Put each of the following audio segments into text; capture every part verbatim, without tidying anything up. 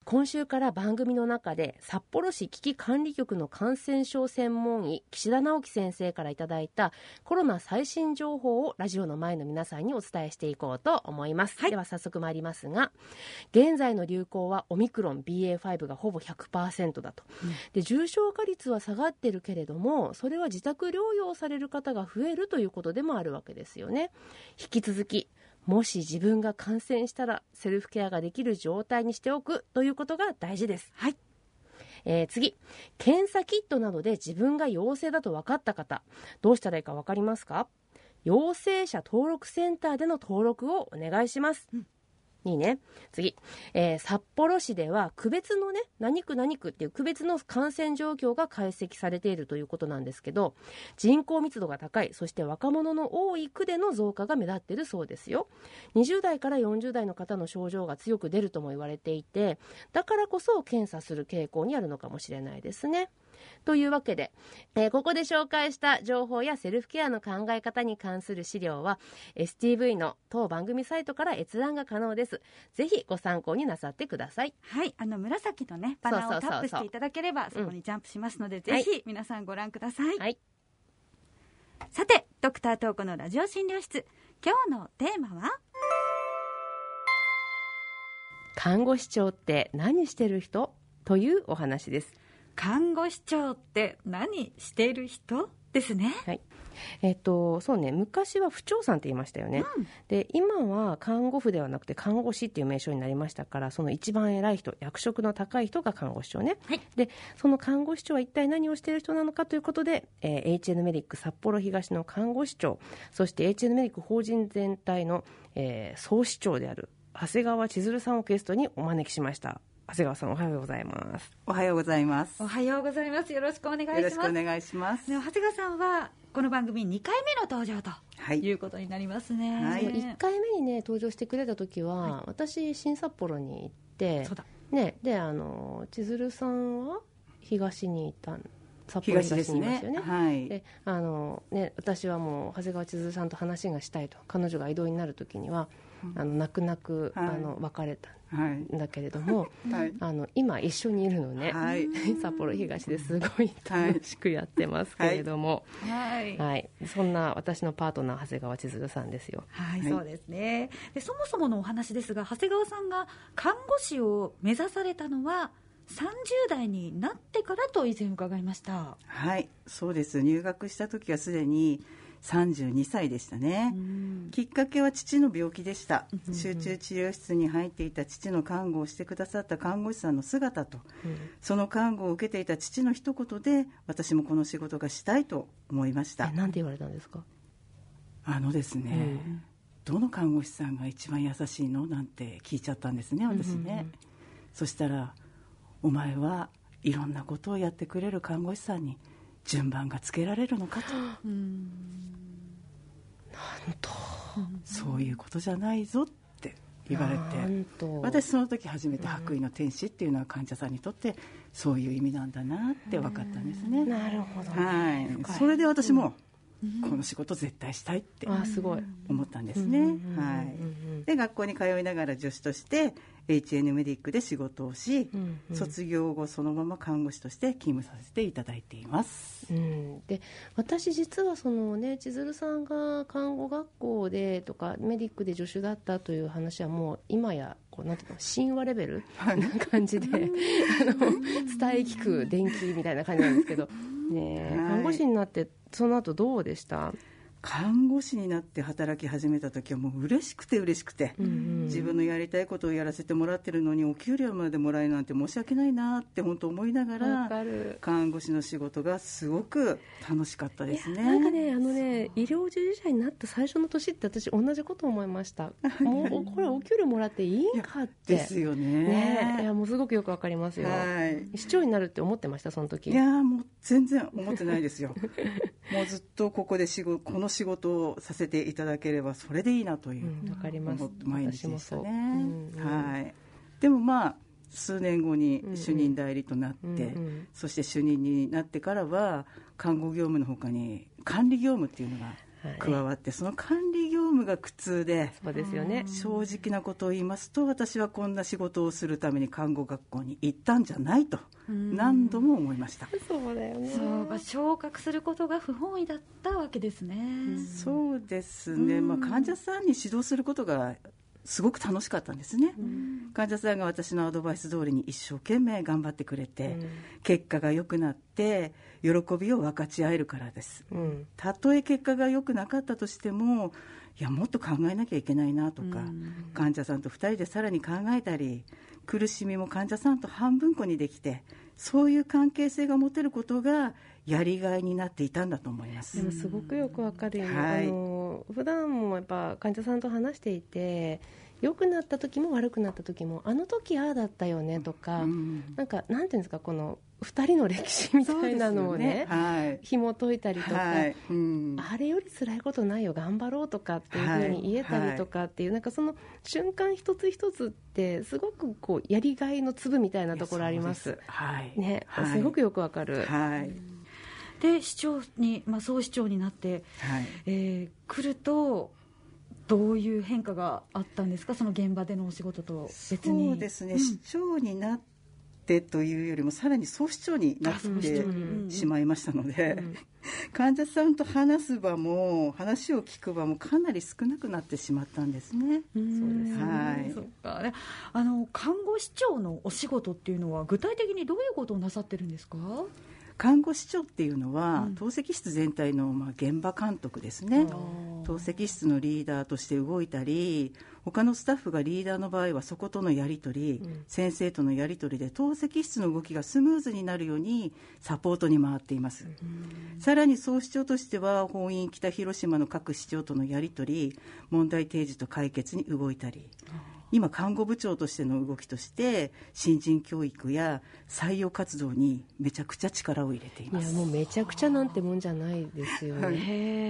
今週から番組の中で札幌市危機管理局の感染症専門医岸田直樹先生からいただいたコロナ最新情報をラジオの前の皆さんにお伝えしていこうと思います、はい、では早速参りますが、現在の流行はオミクロン ビーエーファイブ がほぼ ひゃくパーセント だと、うん、で重症化率は下がってるけれども、それは自宅療養される方が増えるということでもあるわけですよね。引き続きもし自分が感染したらセルフケアができる状態にしておくということが大事です。はい。えー、次、検査キットなどで自分が陽性だと分かった方、どうしたらいいか分かりますか？陽性者登録センターでの登録をお願いします、うん、いいね。次、えー、札幌市では区別のね、何区何区っていう区別の感染状況が解析されているということなんですけど、人口密度が高い、そして若者の多い区での増加が目立っているそうですよ。にじゅう代からよんじゅう代の方の症状が強く出るとも言われていて、だからこそ検査する傾向にあるのかもしれないですね。というわけで、えー、ここで紹介した情報やセルフケアの考え方に関する資料は エスティーブイ の当番組サイトから閲覧が可能です。ぜひご参考になさってください。 はい、あの紫のねバナーをタップしていただければそこにジャンプしますので、うん、ぜひ皆さんご覧ください、はい、さてドクタートークのラジオ診療室、今日のテーマは看護師長って何してる人というお話です。 看護師長って何している人ですね。 はい、えっとそうね、昔は婦長さんって言いましたよね、うん、で今は看護婦ではなくて看護師っていう名称になりましたから、その一番偉い人、役職の高い人が看護師長ね、はい、でその看護師長は一体何をしている人なのかということで、えー、エイチエヌ メディック札幌東の看護師長、そして エイチエヌ メディック法人全体の、えー、総師長である長谷川千鶴さんをゲストにお招きしました。長谷川さん、おはようございます。 おはようございます。 おはようございます。よろしくお願いします。 よろしくお願いします。 長谷川さんはこの番組にかいめの登場と、はい、いうことになりますね、 はい、いっかいめにね登場してくれた時は、はい、私新札幌に行って、そうだ、ね、であの千鶴さんは東にいた札幌東にいますよね。はい、であのね、私はもう長谷川千鶴さんと話がしたいと、彼女が異動になる時には、うん、あの泣く泣く、はい、あの別れたんだけれども、はい、あの今一緒にいるのね、はい、札幌東ですごい楽しくやってますけれども、はいはい、そんな私のパートナー長谷川千鶴さんですよ。 はい、はい、そうですね。でそもそものお話ですが、長谷川さんが看護師を目指されたのはさんじゅう代になってからと以前伺いました。 はい、そうです。入学した時はすでにさんじゅうにさいでしたね。きっかけは父の病気でした。集中治療室に入っていた父の看護をしてくださった看護師さんの姿と、うん、その看護を受けていた父の一言で、私もこの仕事がしたいと思いました。 え、なんて言われたんですか？ あのですね、うん、どの看護師さんが一番優しいのなんて聞いちゃったんですね、私ね、うんうんうん、そしたら、お前はいろんなことをやってくれる看護師さんに順番がつけられるのかと。うーん、なんと、そういうことじゃないぞって言われて、私その時初めて白衣の天使っていうのは患者さんにとってそういう意味なんだなって分かったんですね。 なるほど、 はい、それで私もこの仕事絶対したいって思ったんですね。はい、で学校に通いながら助手としてエイチエヌ メディックで仕事をし、うんうん、卒業後そのまま看護師として勤務させていただいています、 うん、で私実はそのね、千鶴さんが看護学校でとかメディックで助手だったという話はもう今やこうなんていうの、神話レベルな感じであの伝え聞く電気みたいな感じなんですけど、ね、看護師になってその後どうでした？ 看護師になって働き始めた時はもう嬉しくて嬉しくて、うんうん、自分のやりたいことをやらせてもらってるのにお給料までもらえるなんて申し訳ないなって本当思いながら、看護師の仕事がすごく楽しかったですね。 なんかね、あのね、医療従事者になった最初の年って私同じこと思いました。もうこれお給料もらっていいんかってですよ ね, ね。いやもうすごくよくわかりますよ、はい、市長になるって思ってました？その時。 いやもう全然思ってないですよもうずっとここで仕事この仕事をさせていただければそれでいいなという、 うん、わかります。 毎日でしたね、うんうん、はい、でもまあ数年後に主任代理となって、うんうんうん、そして主任になってからは看護業務の他に管理業務っていうのが加わって、その管理業務が苦痛で、 そうですよね。 正直なことを言いますと、私はこんな仕事をするために看護学校に行ったんじゃないと何度も思いました。 そうだよね。 そうか、昇格することが不本意だったわけですね。 そうですね、まあ、患者さんに指導することがすごく楽しかったんですね。患者さんが私のアドバイス通りに一生懸命頑張ってくれて、結果が良くなって喜びを分かち合えるからです。たとえ結果が良くなかったとしても、いやもっと考えなきゃいけないなとか、患者さんとふたりでさらに考えたり、苦しみも患者さんと半分こにできて、そういう関係性が持てることがやりがいになっていたんだと思います。 でもすごくよくわかるよね、 はい、 あの普段もやっぱ患者さんと話していて、良くなった時も悪くなった時も、あの時ああだったよねとか、うん、なんかなんていうんですか、このふたりの歴史みたいなのを ね, ね、はい、紐解いたりとか、はいうん、あれより辛いことないよ頑張ろうとかっていうふうに言えたりとかっていう、はいはい、なんかその瞬間一つ一つってすごくこうやりがいの粒みたいなところあります。はいねはい、すごくよくわかる。はいで市長に、まあ、総市長になって、はいえー、来るとどういう変化があったんですか、その現場でのお仕事と別に。 そうですね、うん、市長になってというよりもさらに総市長になってしまいましたので、うん、患者さんと話す場も話を聞く場もかなり少なくなってしまったんですね。 そうですね、はい、そっかね、あの看護師長のお仕事っていうのは具体的にどういうことをなさってるんですか？ 看護師長っていうのは、うん、透析室全体の、まあ、現場監督ですね。透析室のリーダーとして動いたり、他のスタッフがリーダーの場合はそことのやり取り、うん、先生とのやり取りで透析室の動きがスムーズになるようにサポートに回っています、うん、さらに総市長としては本院北広島の各市長とのやり取り、問題提示と解決に動いたり、今看護部長としての動きとして新人教育や採用活動にめちゃくちゃ力を入れています。 いやもうめちゃくちゃなんてもんじゃないですよね、はい、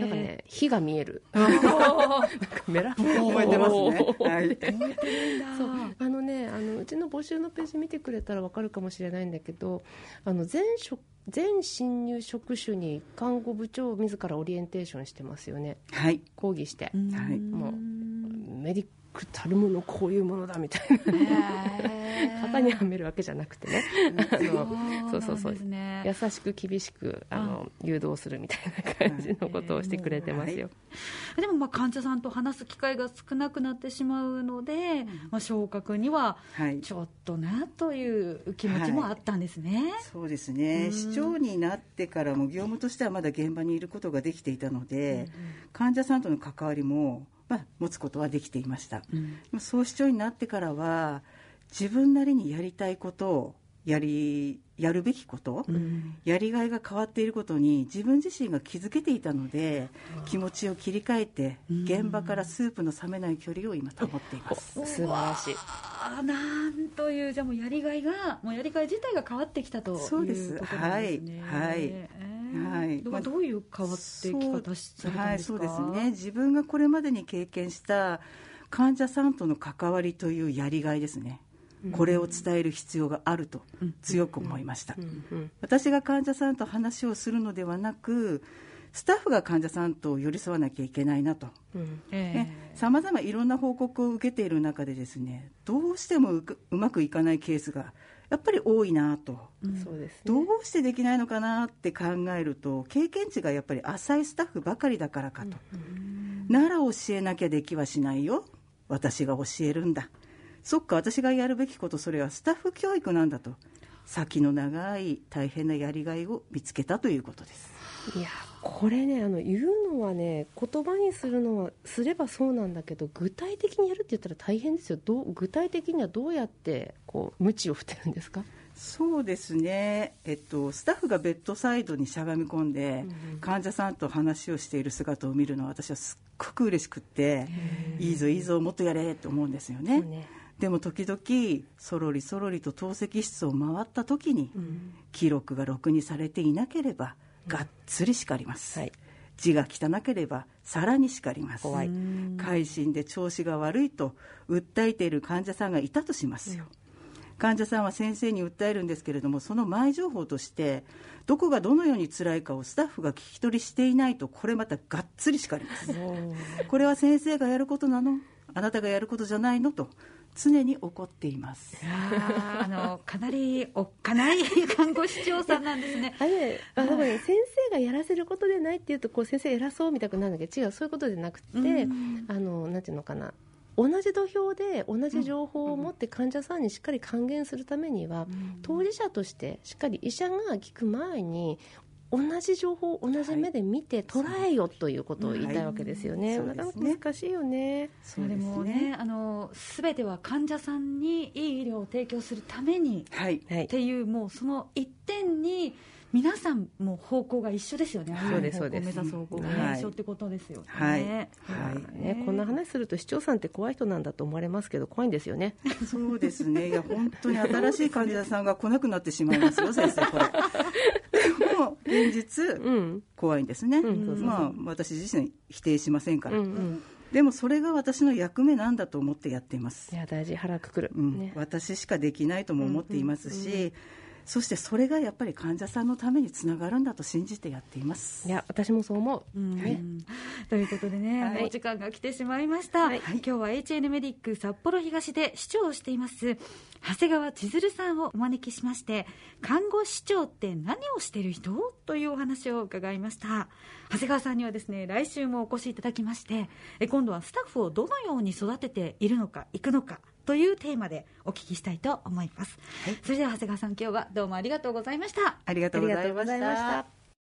なんかね火が見えるなんかメラ燃えてますね、はい、 そうあのねあのうちの募集のページ見てくれたら分かるかもしれないんだけど、あの全職全新入職種に看護部長自らオリエンテーションしてますよね。はい講義して、はい、もうメディたるものこういうものだみたいな型にはめるわけじゃなくてねあのそうそうそう、ね、優しく厳しくあの誘導するみたいな感じのことをしてくれてますよ、 はい、でもまあ患者さんと話す機会が少なくなってしまうので、うんまあ、昇格にはちょっとなという気持ちもあったんですね、はいはい、 そうですね、市長になってからも業務としてはまだ現場にいることができていたので、うん、患者さんとの関わりもまあ、持つことはできていました、うん、総市長になってからは自分なりにやりたいことをやりやるべきこと、うん、やりがいが変わっていることに自分自身が気づけていたので、気持ちを切り替えて現場からスープの冷めない距離を今保っています、 うん、素晴らしい。 あなんというじゃあもうやりがいがもうやりがい自体が変わってきたということなんですね。 はい、はいえーはい、どういう変わってき方されたんですか？ そうですね、自分がこれまでに経験した患者さんとの関わりというやりがいですね、これを伝える必要があると強く思いました。私が患者さんと話をするのではなく、スタッフが患者さんと寄り添わなきゃいけないなと、さまざまいろんな報告を受けている中でですね、どうしても う, うまくいかないケースがやっぱり多いなと、うんそうですね、どうしてできないのかなって考えると、経験値がやっぱり浅いスタッフばかりだからかと、うんうん、なら教えなきゃできはしないよ、私が教えるんだ、そっか私がやるべきこと、それはスタッフ教育なんだと、先の長い大変なやりがいを見つけたということです。 いやこれね、あの言うのはね、言葉にするのはすればそうなんだけど、具体的にやるって言ったら大変ですよ。どう具体的にはどうやってこう鞭を振ってるんですか？ そうですね、えっと、スタッフがベッドサイドにしゃがみ込んで、うん、患者さんと話をしている姿を見るのは私はすっごく嬉しくって、いいぞいいぞもっとやれと思うんですよ ね, ねでも時々そろりそろりと透析室を回った時に、うん、記録がろくにされていなければがっつり叱ります、うんはい、字が汚ければさらに叱ります。怖い。回診で調子が悪いと訴えている患者さんがいたとしますよ、うん、 患者さんは先生に訴えるんですけれども、その前情報としてどこがどのように辛いかをスタッフが聞き取りしていないと、これまたがっつり叱ります。これは先生がやることなの、あなたがやることじゃないのと常に怒っています。 あのかなりおっかない看護師長さんなんですね。 あれあの、ね、先生がやらせることでないっていうとこう先生偉そうみたくなるんだけど、違う、そういうことじゃなくて、あのなんていうのかな、同じ土俵で同じ情報を持って患者さんにしっかり還元するためには、うん、当事者としてしっかり医者が聞く前に同じ情報を同じ目で見て捉えよということを言いたいわけですよね。なかなか難しいよね。 そうでもね、あの全ては患者さんにいい医療を提供するために、はい、っていう、もうその一点に皆さんも方向が一緒ですよね。 そうです、そうです。 目指す方向が一緒ってことですよね。 はいはいはいね、こんな話すると市長さんって怖い人なんだと思われますけど、怖いんですよね。 そうですね。いや本当に新しい患者さんが来なくなってしまいますよ、先生、これ。でも現実、うん、怖いんですね。うん、まあ私自身否定しませんから。うんうん、でもそれが私の役目なんだと思ってやっています。 いや大事、腹くくる、 うんね、 私しかできないとも思っていますし、うんうんうん、そしてそれがやっぱり患者さんのためにつながるんだと信じてやっています。 いや私もそう思う、うんはい、ということでね、はい、もう時間が来てしまいました、はい、今日は エイチエヌ メディック札幌東で市長をしています長谷川千鶴さんをお招きしまして、看護師長って何をしている人というお話を伺いました。長谷川さんにはですね、来週もお越しいただきまして、え今度はスタッフをどのように育てているのかいくのかというテーマでお聞きしたいと思います、はい、それでは長谷川さん、今日はどうもありがとうございました。 ありがとうございました。